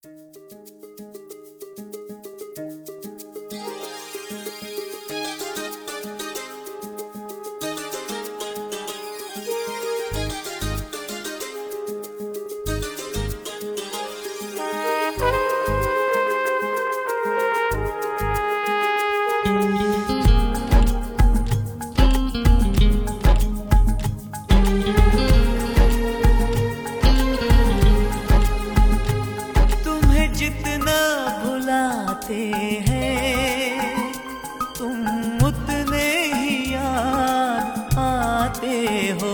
तुम्हें जितना भुलाते हैं तुम उतने ही याद आते हो।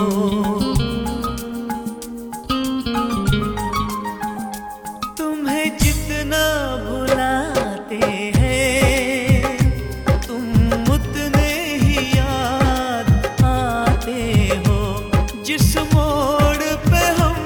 तुम्हें जितना भुलाते हैं तुम उतने ही याद आते हो। जिस मोड़ पे हम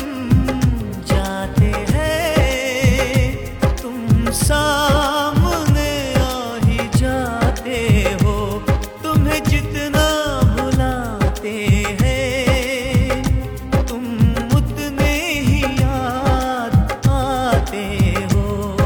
जाते हैं तुम सामने आ ही जाते हो। तुम्हें जितना भुलाते हैं तुम उतने ही याद आते हो।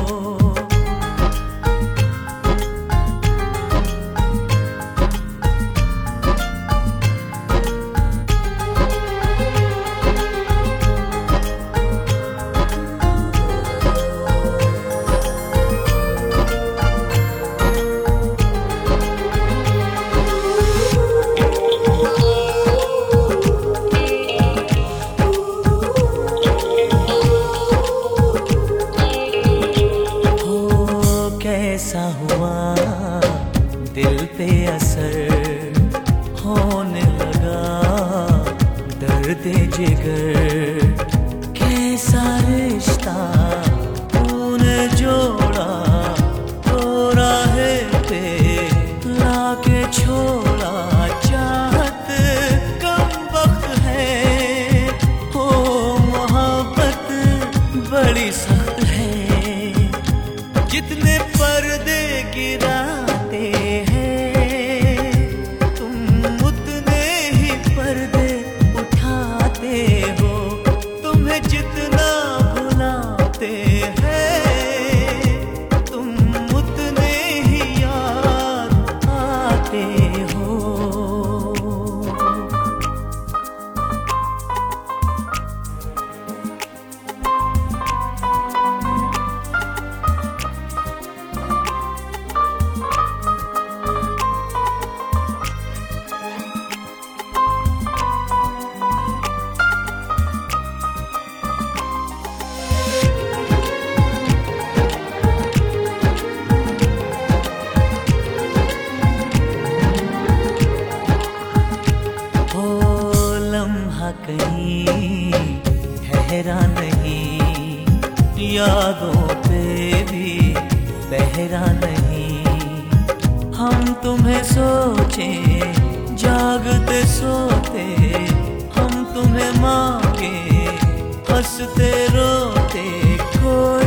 कैसा हुआ दिल पे असर होने लगा दर्द जिगर। कैसा रिश्ता तूने जोड़ा तो राहे पे लाके छोड़ा। चाहत कम वक्त है हो मोहब्बत बड़ी सख्त है। जितने पर्दे गिराते हैं तुम उतने ही पर्दे उठाते हो। तुम्हें जितना भुलाते हैं तुम उतने ही याद आते हो। कहीं ठहरा नहीं यादों पे भी बहरा नहीं। हम तुम्हें सोचे जागते सोते हम तुम्हें मांगे हंसते रोते।